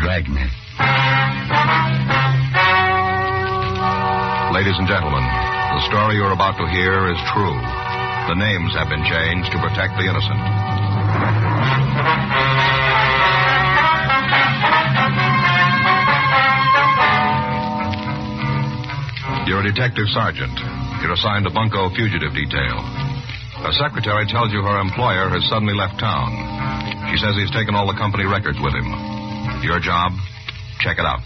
Dragnet. Ladies and gentlemen, the story you're about to hear is true. The names have been changed to protect the innocent. You're a detective sergeant. You're assigned to Bunko Fugitive Detail. A secretary tells you her employer has suddenly left town. She says he's taken all the company records with him. Your job? Check it out.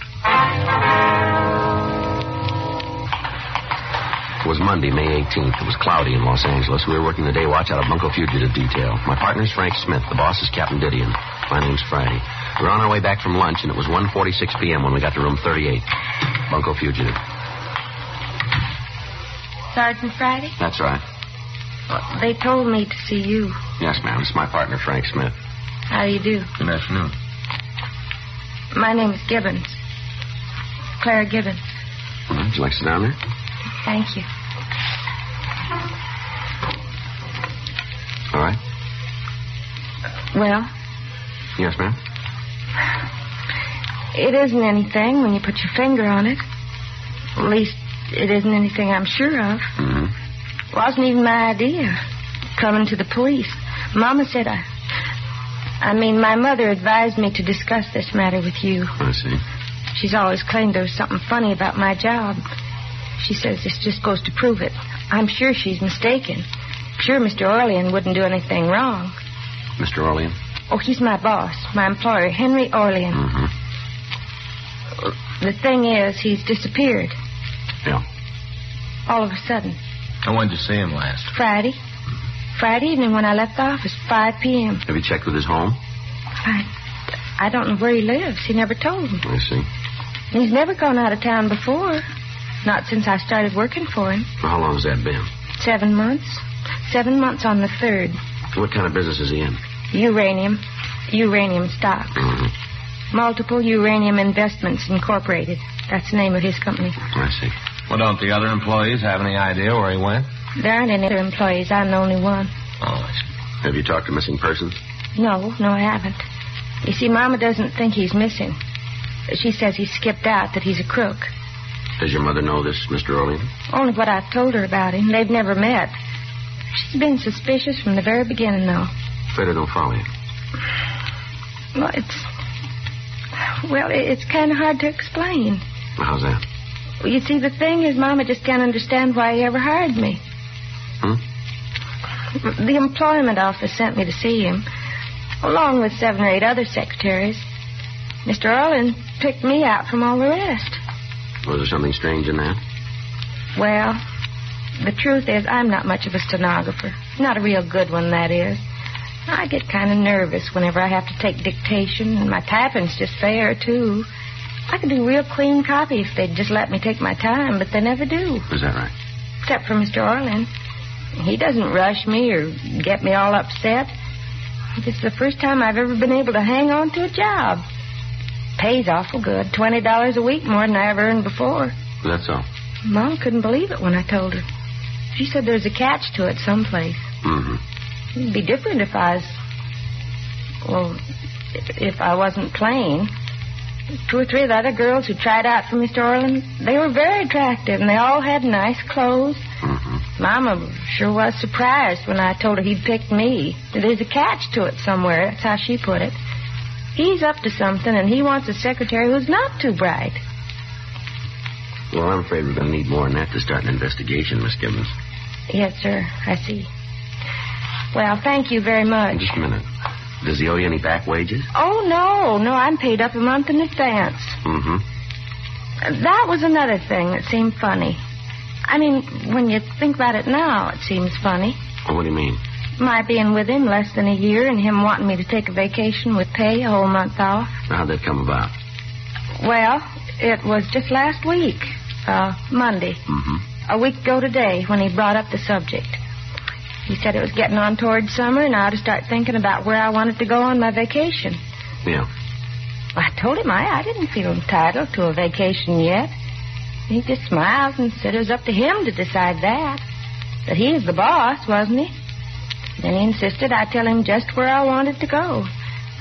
It was Monday, May 18th. It was cloudy in Los Angeles. We were working the day watch out of Bunko Fugitive Detail. My partner's Frank Smith. The boss is Captain Didion. My name's Friday. We were on our way back from lunch, and it was 1:46 p.m. when we got to room 38. Bunko Fugitive. Sergeant Friday? That's right. They told me to see you. Yes, ma'am. It's my partner, Frank Smith. How do you do? Good afternoon. My name is Gibbons. Clara Gibbons. Would you like to sit down there? Thank you. All right. Well? Yes, ma'am. It isn't anything when you put your finger on it. At least, it isn't anything I'm sure of. Mm-hmm. It wasn't even my idea, coming to the police. Mama said my mother advised me to discuss this matter with you. I see. She's always claimed there was something funny about my job. She says this just goes to prove it. I'm sure she's mistaken. Sure, Mr. Orlean wouldn't do anything wrong. Mr. Orlean? Oh, he's my boss, my employer, Henry Orlean. Mm-hmm. The thing is, he's disappeared. Yeah. All of a sudden. And when did you see him last? Friday. Friday evening when I left the office, 5 p.m. Have you checked with his home? I don't know where he lives. He never told me. I see. He's never gone out of town before. Not since I started working for him. Well, how long has that been? 7 months. 7 months on the 3rd. What kind of business is he in? Uranium stocks. Mm-hmm. Multiple Uranium Investments Incorporated. That's the name of his company. I see. Well, don't the other employees have any idea where he went? There aren't any other employees. I'm the only one. Oh, I see. Have you talked to missing persons? No, I haven't. You see, Mama doesn't think he's missing. She says he skipped out, that he's a crook. Does your mother know this, Mr. Orlean? Only what I've told her about him. They've never met. She's been suspicious from the very beginning, though. Afraid I don't follow you. Well, it's kind of hard to explain. Well, how's that? Well, you see, the thing is, Mama just can't understand why he ever hired me. The employment office sent me to see him, along with 7 or 8 other secretaries. Mr. Orlean picked me out from all the rest. Was there something strange in that? Well, the truth is, I'm not much of a stenographer. Not a real good one, that is. I get kind of nervous whenever I have to take dictation, and my typing's just fair, too. I could do real clean copy if they'd just let me take my time, but they never do. Is that right? Except for Mr. Orlean. He doesn't rush me or get me all upset. It's the first time I've ever been able to hang on to a job. Pays awful good. $20 a week, more than I ever earned before. That's all. Mom couldn't believe it when I told her. She said there's a catch to it someplace. Mm-hmm. It'd be different if if I wasn't plain. 2 or 3 of the other girls who tried out for Mr. Orlean, they were very attractive, and they all had nice clothes. Mm-hmm. Mama sure was surprised when I told her he'd picked me. There's a catch to it somewhere, that's how she put it. He's up to something, and he wants a secretary who's not too bright. Well, I'm afraid we're going to need more than that to start an investigation, Miss Gibbons. Yes, sir, I see. Well, thank you very much. Just a minute. Does he owe you any back wages? Oh, no, I'm paid up a month in advance. Mm-hmm. That was another thing that seemed funny. I mean, when you think about it now, it seems funny. Well, what do you mean? My being with him less than a year and him wanting me to take a vacation with pay, a whole month off. How'd that come about? Well, it was just last week, Monday. Mm-hmm. A week ago today when he brought up the subject. He said it was getting on toward summer and I ought to start thinking about where I wanted to go on my vacation. Yeah. I told him I didn't feel entitled to a vacation yet. He just smiled and said it was up to him to decide that. That he was the boss, wasn't he? Then he insisted I tell him just where I wanted to go.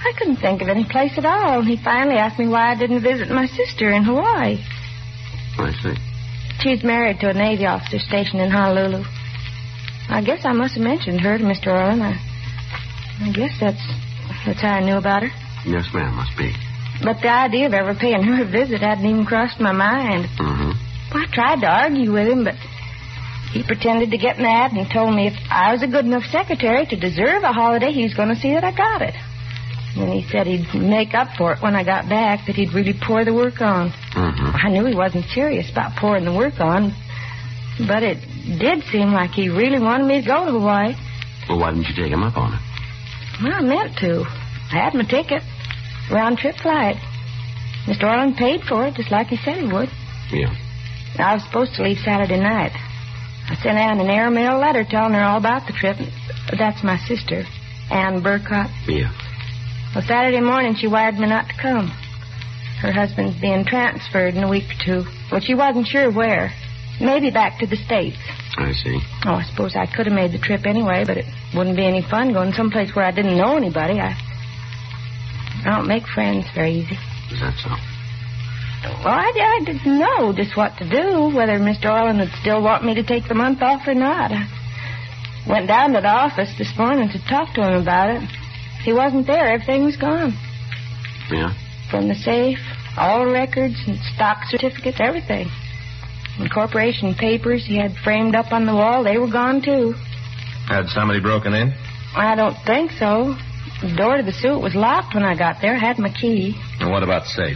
I couldn't think of any place at all. And he finally asked me why I didn't visit my sister in Hawaii. I see. She's married to a Navy officer stationed in Honolulu. I guess I must have mentioned her to Mr. Orland. I guess that's how I knew about her. Yes, ma'am, must be. But the idea of ever paying her a visit hadn't even crossed my mind. Mm-hmm. Well, I tried to argue with him, but he pretended to get mad and told me if I was a good enough secretary to deserve a holiday, he was going to see that I got it. And he said he'd make up for it when I got back, that he'd really pour the work on. Mm-hmm. I knew he wasn't serious about pouring the work on, but it did seem like he really wanted me to go to Hawaii. Well, why didn't you take him up on it? Well, I meant to. I had my ticket. Round-trip flight. Mr. Orland paid for it, just like he said he would. Yeah. I was supposed to leave Saturday night. I sent Ann an airmail letter telling her all about the trip. That's my sister, Ann Burcott. Yeah. Well, Saturday morning, she wired me not to come. Her husband's being transferred in a week or two. Well, she wasn't sure where. Maybe back to the States. I see. Oh, I suppose I could have made the trip anyway, but it wouldn't be any fun going someplace where I didn't know anybody. I don't make friends very easy. Is that so? Well, I didn't know just what to do, whether Mr. Orland would still want me to take the month off or not. I went down to the office this morning to talk to him about it. He wasn't there. Everything was gone. Yeah? From the safe, all the records and stock certificates, everything. And corporation papers he had framed up on the wall, they were gone, too. Had somebody broken in? I don't think so. The door to the suite was locked when I got there. I had my key. And what about safe?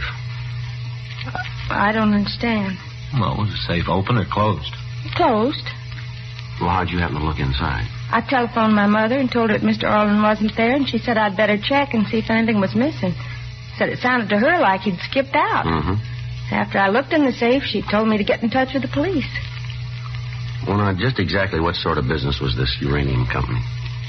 I don't understand. Well, was the safe open or closed? Closed. Well, how'd you happen to look inside? I telephoned my mother and told her that Mr. Orland wasn't there, and she said I'd better check and see if anything was missing. Said it sounded to her like he'd skipped out. Mm-hmm. After I looked in the safe, she told me to get in touch with the police. Well, now, just exactly what sort of business was this uranium company?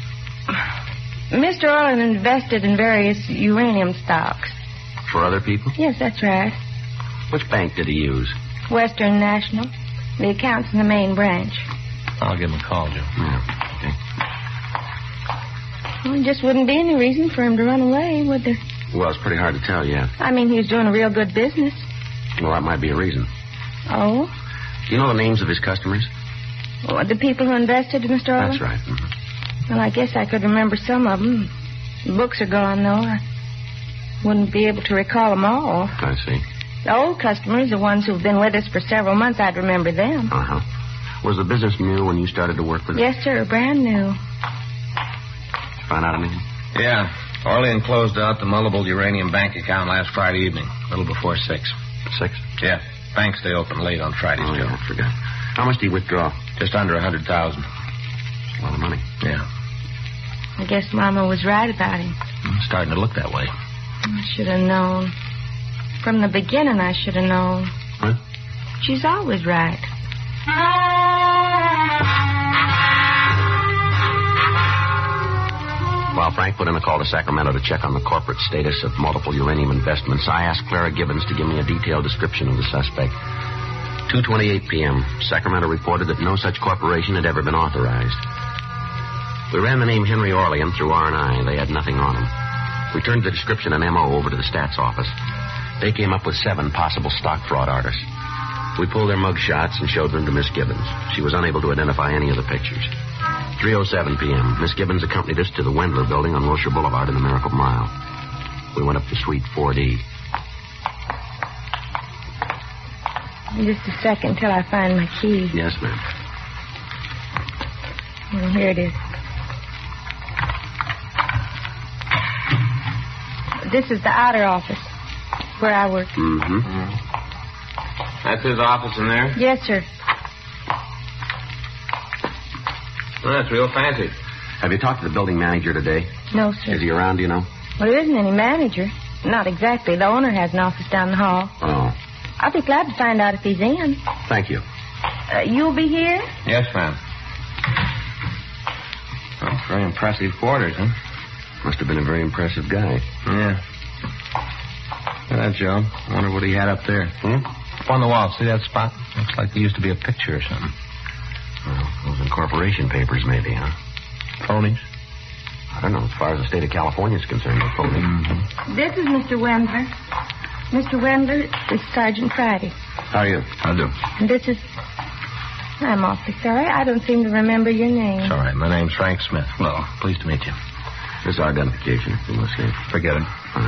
Mr. Orland invested in various uranium stocks. For other people? Yes, that's right. Which bank did he use? Western National. The account's in the main branch. I'll give him a call, Joe. Yeah, okay. Well, there just wouldn't be any reason for him to run away, would there? Well, it's pretty hard to tell yet. I mean, he was doing a real good business. Well, that might be a reason. Oh? Do you know the names of his customers? Well, the people who invested in Mr. Orland? That's right. Mm-hmm. Well, I guess I could remember some of them. The books are gone, though. I wouldn't be able to recall them all. I see. The old customers, the ones who've been with us for several months, I'd remember them. Uh-huh. Was the business new when you started to work with it? Yes, sir, brand new. Find out anything? Yeah. Orlean closed out the Mullible Uranium bank account last Friday evening, a little before 6. 6? Yeah. Banks stay open late on Fridays, Oh, Joe. yeah, I forgot. How much did he withdraw? Just under 100,000. A lot of money. Yeah. I guess Mama was right about him. Starting to look that way. I should have known. From the beginning, I should have known. What? She's always right. While Frank put in a call to Sacramento to check on the corporate status of multiple uranium investments, I asked Clara Gibbons to give me a detailed description of the suspect. 2:28 p.m., Sacramento reported that no such corporation had ever been authorized. We ran the name Henry Orlean through R&I. They had nothing on him. We turned the description and MO over to the stats office. They came up with 7 possible stock fraud artists. We pulled their mug shots and showed them to Miss Gibbons. She was unable to identify any of the pictures. 3:07 p.m., Miss Gibbons accompanied us to the Wendler building on Wilshire Boulevard in the Miracle Mile. We went up to Suite 4D. Just a second till I find my key. Yes, ma'am. Well, here it is. This is the outer office where I work. Mm-hmm. That's his office in there? Yes, sir. Well, that's real fancy. Have you talked to the building manager today? No, sir. Is he around, do you know? Well, there isn't any manager. Not exactly. The owner has an office down the hall. Oh. I'll be glad to find out if he's in. Thank you. You'll be here? Yes, ma'am. Well, very impressive quarters, huh? Must have been a very impressive guy. Yeah. Look at that, Joe. I wonder what he had up there. Up on the wall. See that spot? Looks like there used to be a picture or something. Well, those incorporation papers, maybe, huh? Phonies? I don't know. As far as the state of California is concerned, they're phony. Mm-hmm. This is Mr. Wendler. Mr. Wendler, this is Sergeant Friday. How are you? How do? And this is... I'm awfully sorry. I don't seem to remember your name. It's all right. My name's Frank Smith. Hello. Pleased to meet you. This is our identification. You must say. Forget it.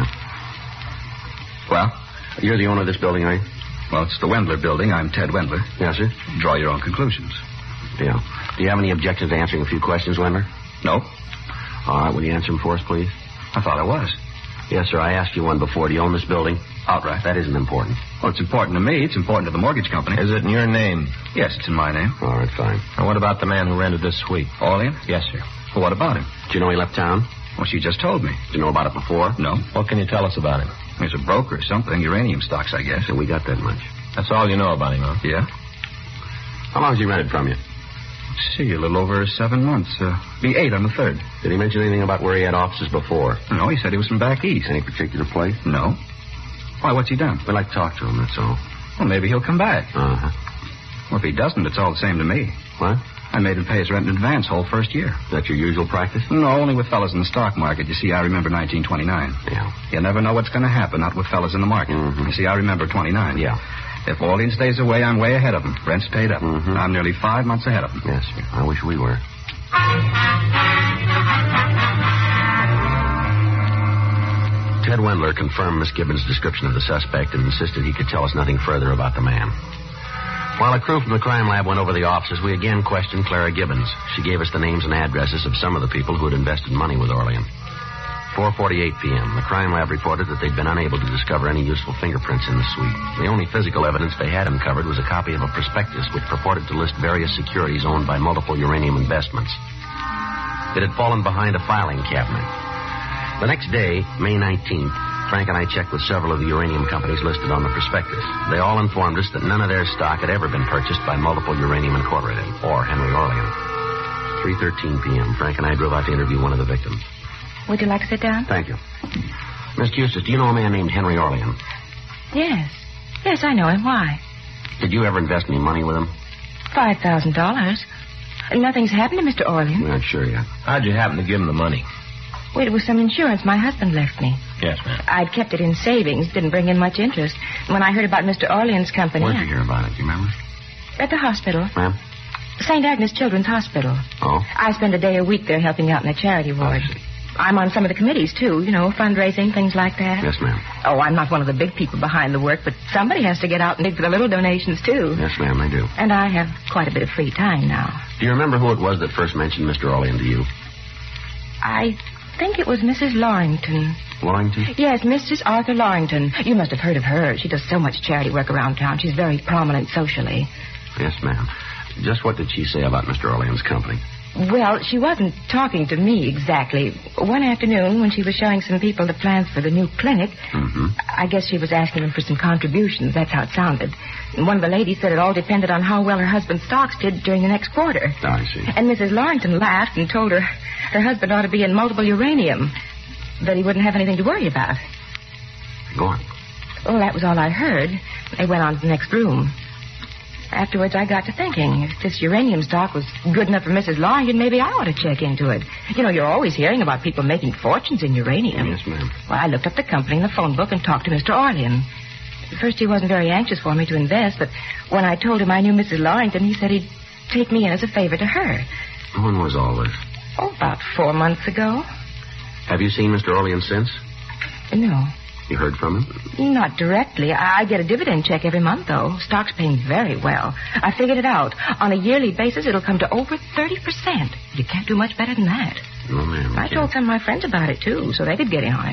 Well, you're the owner of this building, are you? Well, it's the Wendler building. I'm Ted Wendler. Yes, sir. Draw your own conclusions. Yeah. Do you have any objections to answering a few questions, Wendler? No. All right. Will you answer them for us, please? I thought I was. Yes, sir. I asked you one before. Do you own this building? Outright. That isn't important. Well, it's important to me. It's important to the mortgage company. Is it in your name? Yes, it's in my name. All right, fine. And what about the man who rented this suite? Orlean? Yes, sir. Well, what about him? Do you know he left town? Well, she just told me. Did you know about it before? No. What can you tell us about him? He's a broker or something. Uranium stocks, I guess. Yeah, we got that much. That's all you know about him, huh? Yeah? How long has he rented from you? Let's see, a little over 7 months. Be 8 on the 3rd. Did he mention anything about where he had offices before? No, he said he was from back east. Any particular place? No. Why, what's he done? We'd like to talk to him, that's all. Well, maybe he'll come back. Uh-huh. Well, if he doesn't, it's all the same to me. What? I made him pay his rent in advance whole first year. Is that your usual practice? No, only with fellas in the stock market. You see, I remember 1929. Yeah. You never know what's going to happen, not with fellas in the market. Mm-hmm. You see, I remember 29. Yeah. If Orlean stays away, I'm way ahead of him. Rent's paid up. Mm-hmm. I'm nearly 5 months ahead of him. Yes, sir. I wish we were. Ted Wendler confirmed Miss Gibbons' description of the suspect and insisted he could tell us nothing further about the man. While a crew from the crime lab went over the offices, we again questioned Clara Gibbons. She gave us the names and addresses of some of the people who had invested money with Orlean. 4:48 p.m., the crime lab reported that they'd been unable to discover any useful fingerprints in the suite. The only physical evidence they had uncovered was a copy of a prospectus which purported to list various securities owned by multiple uranium investments. It had fallen behind a filing cabinet. The next day, May 19th, Frank and I checked with several of the uranium companies listed on the prospectus. They all informed us that none of their stock had ever been purchased by Multiple Uranium Incorporated or Henry Orlean. 3:13 p.m., Frank and I drove out to interview one of the victims. Would you like to sit down? Thank you. Miss Custis, do you know a man named Henry Orlean? Yes. Yes, I know him. Why? Did you ever invest any money with him? $5,000. Nothing's happened to Mr. Orlean. We're not sure yet. How'd you happen to give him the money? Well, it was some insurance my husband left me. Yes, ma'am. I'd kept it in savings. Didn't bring in much interest. When I heard about Mr. Orlean's company... Where'd you hear about it? Do you remember? At the hospital. Ma'am? St. Agnes Children's Hospital. Oh? I spend a day a week there helping out in the charity ward. I see. I'm on some of the committees, too. You know, fundraising, things like that. Yes, ma'am. Oh, I'm not one of the big people behind the work, but somebody has to get out and dig for the little donations, too. Yes, ma'am, they do. And I have quite a bit of free time now. Do you remember who it was that first mentioned Mr. Orlean to you? I think it was Mrs. Lorrington. Lorrington? Yes, Mrs. Arthur Lorrington. You must have heard of her. She does so much charity work around town. She's very prominent socially. Yes, ma'am. Just what did she say about Mr. Orlean's company? Well, she wasn't talking to me exactly. One afternoon, when she was showing some people the plans for the new clinic, I guess she was asking them for some contributions. That's how it sounded. And one of the ladies said it all depended on how well her husband's stocks did during the next quarter. Oh, I see. And Mrs. Lorrington laughed and told her husband ought to be in multiple uranium, that he wouldn't have anything to worry about. Go on. Well, that was all I heard. They went on to the next room. Afterwards, I got to thinking, if this uranium stock was good enough for Mrs. Lorrington, maybe I ought to check into it. You know, you're always hearing about people making fortunes in uranium. Yes, ma'am. Well, I looked up the company in the phone book and talked to Mr. Orlean. At first, he wasn't very anxious for me to invest, but when I told him I knew Mrs. Lorrington, he said he'd take me in as a favor to her. When was all this? Oh, about 4 months ago. Have you seen Mr. Orlean since? No. You heard from him? Not directly. I get a dividend check every month, though. Stock's paying very well. I figured it out. On a yearly basis, it'll come to over 30%. You can't do much better than that. No, ma'am. I told some of my friends about it, too, so they could get in on it.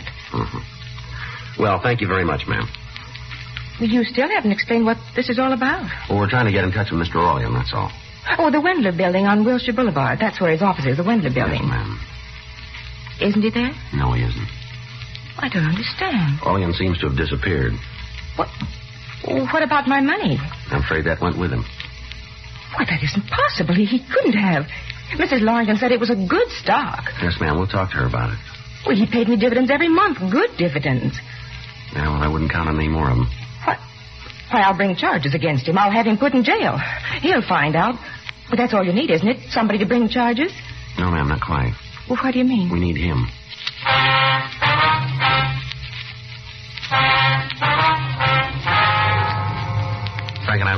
Well, thank you very much, ma'am. You still haven't explained what this is all about. Well, we're trying to get in touch with Mr. Orlean, that's all. Oh, the Wendler building on Wilshire Boulevard. That's where his office is, the Wendler building. Yes, ma'am. Isn't he there? No, he isn't. I don't understand. Orlean seems to have disappeared. What about my money? I'm afraid that went with him. Why, that isn't possible. He couldn't have. Mrs. Lorrington said it was a good stock. Yes, ma'am. We'll talk to her about it. Well, he paid me dividends every month. Good dividends. Yeah, well, I wouldn't count on any more of them. What? Why, I'll bring charges against him. I'll have him put in jail. He'll find out. But that's all you need, isn't it? Somebody to bring charges? No, ma'am, not quite. Well, what do you mean? We need him.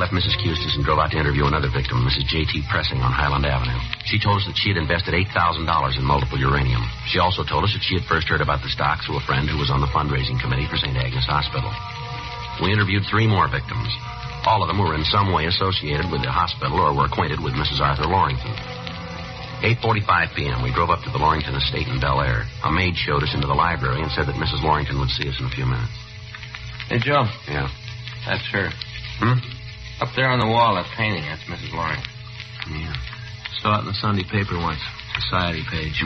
left Mrs. Custis and drove out to interview another victim, Mrs. J.T. Pressing on Highland Avenue. She told us that she had invested $8,000 in multiple uranium. She also told us that she had first heard about the stock through a friend who was on the fundraising committee for St. Agnes Hospital. We interviewed 3 more victims. All of them were in some way associated with the hospital or were acquainted with Mrs. Arthur Lorrington. 8:45 p.m., we drove up to the Lorrington estate in Bel Air. A maid showed us into the library and said that Mrs. Lorrington would see us in a few minutes. Hey, Joe. Yeah. That's her. Up there on the wall, that painting, that's Mrs. Lorrington. Yeah. Saw it in the Sunday paper once. Society page.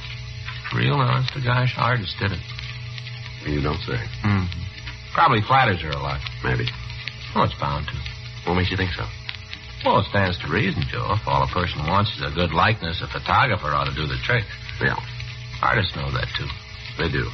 Real honest to gosh artist did it. You don't say. Probably flatters her a lot. Maybe. Oh, it's bound to. What makes you think so? Well, it stands to reason, Joe. If all a person wants is a good likeness, a photographer ought to do the trick. Yeah. Artists know that, too. They do.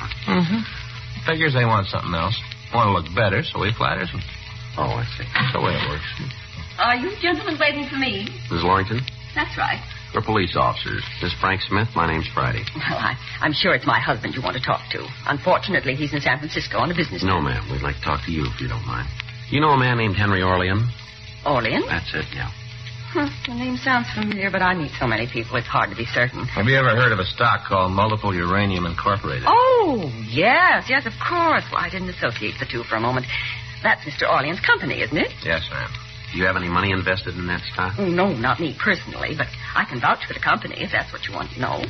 Figures they want something else. Want to look better, so he flatters them. Oh, I see. That's the way it works. Are you gentlemen waiting for me? Mrs. Lorrington? That's right. We're police officers. This is Frank Smith. My name's Friday. Well, I'm sure it's my husband you want to talk to. Unfortunately, he's in San Francisco on a business No, trip. ma'am. We'd like to talk to you if you don't mind. You know a man named Henry Orlean? Orlean? That's it, yeah. The name sounds familiar, but I meet so many people, it's hard to be certain. Have you ever heard of a stock called Multiple Uranium Incorporated? Oh, yes, of course. Well, I didn't associate the two for a moment. That's Mr. Orlean's company, isn't it? Yes, ma'am. Do you have any money invested in that stock? No, not me personally, but I can vouch for the company if that's what you want to know.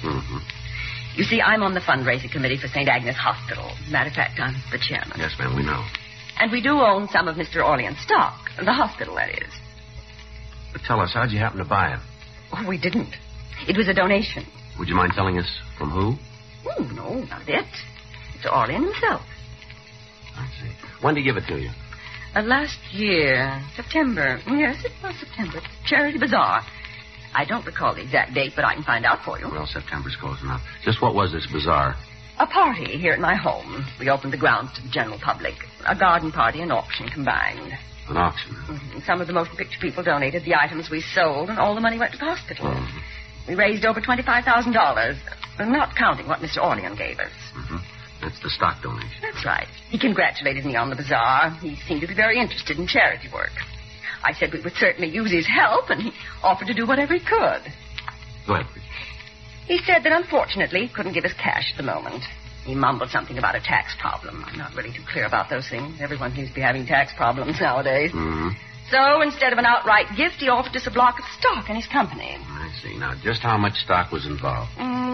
You see, I'm on the fundraising committee for St. Agnes Hospital. Matter of fact, I'm the chairman. Yes, ma'am, we know. And we do own some of Mr. Orlean's stock. The hospital, that is. But tell us, how'd you happen to buy it? Oh, we didn't. It was a donation. Would you mind telling us from who? Oh, no, not it. Mr. Orlean himself. I see. When did he give it to you? Last year, September. Yes, it was September. Charity Bazaar. I don't recall the exact date, but I can find out for you. Well, September's close enough. Just what was this bazaar? A party here at my home. We opened the grounds to the general public. A garden party and auction combined. An auction. Some of the motion picture people donated the items we sold, and all the money went to the hospital. We raised over $25,000, not counting what Mr. Orlean gave us. That's the stock donation. That's right. He congratulated me on the bazaar. He seemed to be very interested in charity work. I said we would certainly use his help, and he offered to do whatever he could. Go ahead. He said that unfortunately he couldn't give us cash at the moment. He mumbled something about a tax problem. I'm not really too clear about those things. Everyone seems to be having tax problems nowadays. So instead of an outright gift, he offered us a block of stock in his company. I see. Now, just how much stock was involved?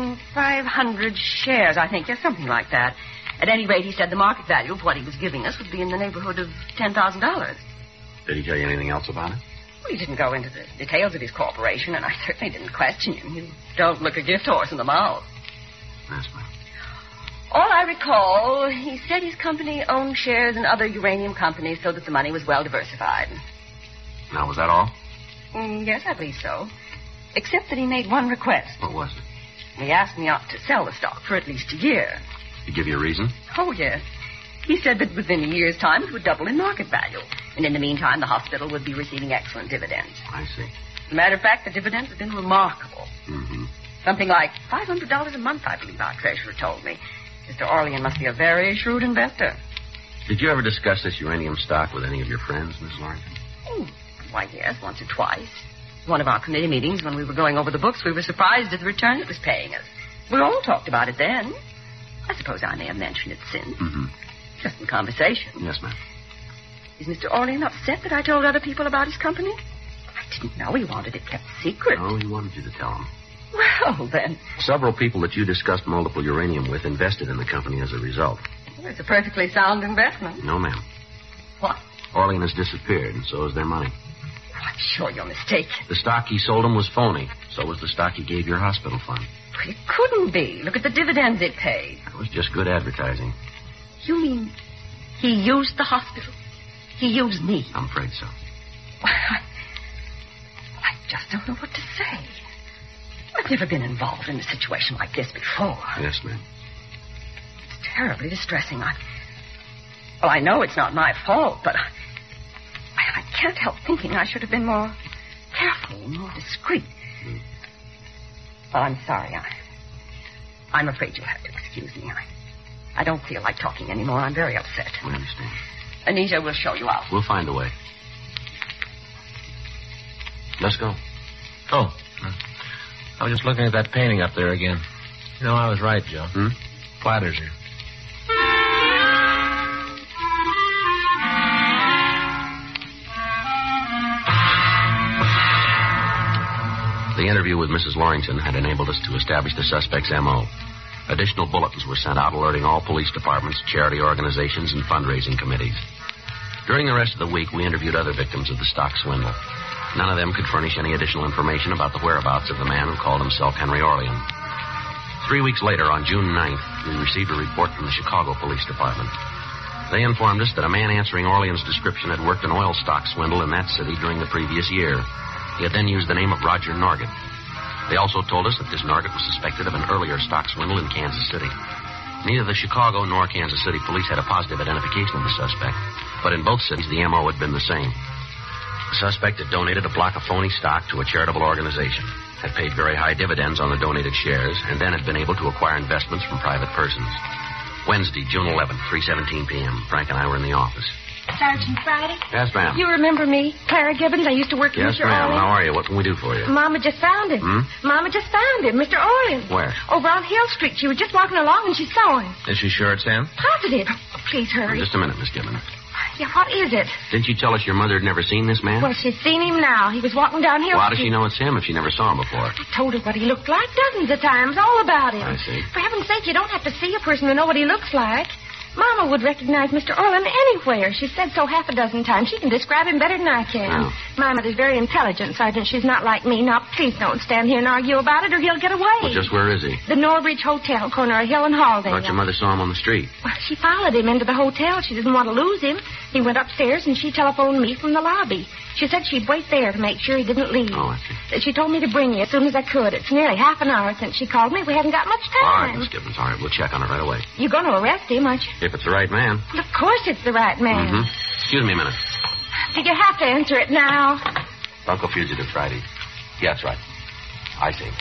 500 shares, I think. Yes, something like that. At any rate, he said the market value of what he was giving us would be in the neighborhood of $10,000. Did he tell you anything else about it? Well, he didn't go into the details of his corporation, and I certainly didn't question him. You don't look a gift horse in the mouth. Yes, ma'am. All I recall, he said his company owned shares in other uranium companies so that the money was well diversified. Now, was that all? Yes, I believe so. Except that he made one request. What was it? He asked me not to sell the stock for at least a year. Did he give you a reason? Oh, yes. He said that within a year's time it would double in market value. And in the meantime, the hospital would be receiving excellent dividends. I see. As a matter of fact, the dividends have been remarkable. Something like $500 a month, I believe our treasurer told me. Mr. Orlean must be a very shrewd investor. Did you ever discuss this uranium stock with any of your friends, Miss Lorrington? Why, yes, once or twice. One of our committee meetings, when we were going over the books, we were surprised at the return it was paying us. We all talked about it then. I suppose I may have mentioned it since. Just in conversation. Yes, ma'am. Is Mr. Orlean upset that I told other people about his company? I didn't know he wanted it kept secret. No, he wanted you to tell him. Well, then. Several people that you discussed multiple uranium with invested in the company as a result. Well, it's a perfectly sound investment. No, ma'am. What? Orlean has disappeared, and so has their money. I'm sure you're mistaken. The stock he sold him was phony. So was the stock he gave your hospital fund. But it couldn't be. Look at the dividends it paid. It was just good advertising. You mean he used the hospital? He used me? I'm afraid so. I just don't know what to say. I've never been involved in a situation like this before. Yes, ma'am. It's terribly distressing. I know it's not my fault, but I can't help thinking I should have been more careful, more discreet. Well, I'm sorry. I'm afraid you'll have to excuse me. I don't feel like talking anymore. I'm very upset. We understand. Anita will show you out. We'll find a way. Let's go. Oh. I was just looking at that painting up there again. You know, I was right, Joe. Platter's here. The interview with Mrs. Lorington had enabled us to establish the suspect's M.O. Additional bulletins were sent out alerting all police departments, charity organizations, and fundraising committees. During the rest of the week, we interviewed other victims of the stock swindle. None of them could furnish any additional information about the whereabouts of the man who called himself Henry Orlean. 3 weeks later, on June 9th, we received a report from the Chicago Police Department. They informed us that a man answering Orlean's description had worked an oil stock swindle in that city during the previous year. He had then used the name of Roger Norgett. They also told us that this Norgett was suspected of an earlier stock swindle in Kansas City. Neither the Chicago nor Kansas City police had a positive identification of the suspect, but in both cities the M.O. had been the same. The suspect had donated a block of phony stock to a charitable organization, had paid very high dividends on the donated shares, and then had been able to acquire investments from private persons. Wednesday, June 11th, 3:17 p.m. Frank and I were in the office. Sergeant Friday? Yes, ma'am. You remember me? Clara Gibbons. I used to work for Yes, Mr. ma'am. Orlean. How are you? What can we do for you? Mama just found him. Mama just found him, Mr. Orlean. Where? Over on Hill Street. She was just walking along and she saw him. Is she sure it's him? Positive. Oh, please hurry. Just a minute, Miss Gibbons. Yeah, what is it? Didn't you tell us your mother had never seen this man? Well, she's seen him now. He was walking down Hill Well, how does Street. she know it's him if she never saw him before? I told her what he looked like dozens of times, all about him. I see. For heaven's sake, you don't have to see a person to know what he looks like. Mama would recognize Mr. Orlean anywhere. She said so half a dozen times. She can describe him better than I can. Oh. My mother's very intelligent, Sergeant. She's not like me. Now, please don't stand here and argue about it or he'll get away. Well, just where is he? The Norridge Hotel, corner of Hill and Haldane. Thought your mother saw him on the street. Well, she followed him into the hotel. She didn't want to lose him. He went upstairs and she telephoned me from the lobby. She said she'd wait there to make sure he didn't leave. Oh, I see. She told me to bring you as soon as I could. It's nearly half an hour since she called me. We haven't got much All right, time. Miss Gibbons. All right, we'll check on it right away. You're going to arrest him, aren't you? If it's the right man. Well, of course it's the right man. Excuse me a minute. Did you have to answer it now? Bunko Fugitive Friday. Yeah, that's right. I see.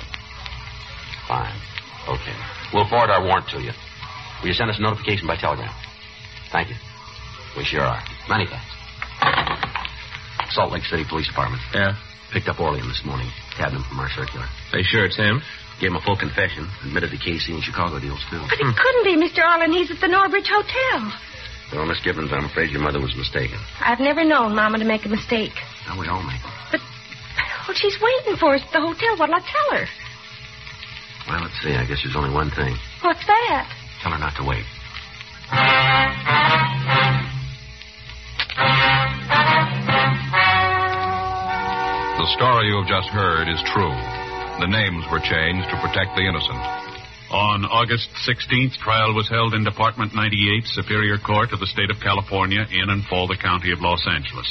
Fine. Okay. We'll forward our warrant to you. Will you send us a notification by telegram? Thank you. We sure are. Many thanks. Salt Lake City Police Department. Yeah? Picked up Orlean this morning. Tabbed him from our circular. They sure it's him? Gave him a full confession. Admitted to KC and Chicago deals, too. But it couldn't be Mr. Orlean. He's at the Norbridge Hotel. Well, Miss Gibbons, I'm afraid your mother was mistaken. I've never known Mama to make a mistake. Now, we all make them. But, well, she's waiting for us at the hotel. What'll I tell her? Well, let's see. I guess there's only one thing. What's that? Tell her not to wait. The story you have just heard is true. The names were changed to protect the innocent. On August 16th, trial was held in Department 98, Superior Court of the State of California, in and for the County of Los Angeles.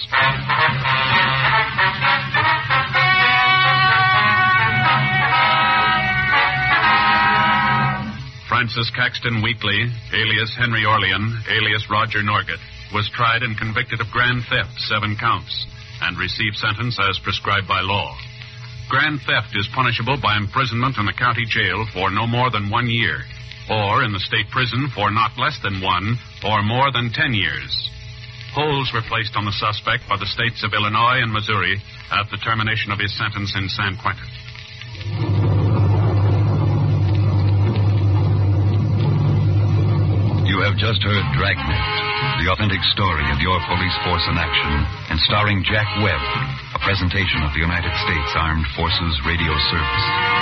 Francis Caxton Wheatley, alias Henry Orlean, alias Roger Norgett, was tried and convicted of grand theft, 7 counts, and received sentence as prescribed by law. Grand theft is punishable by imprisonment in the county jail for no more than 1 year, or in the state prison for not less than 1 or more than 10 years. Holds were placed on the suspect by the states of Illinois and Missouri at the termination of his sentence in San Quentin. You have just heard Dragnet, the authentic story of your police force in action, and starring Jack Webb, a presentation of the United States Armed Forces Radio Service.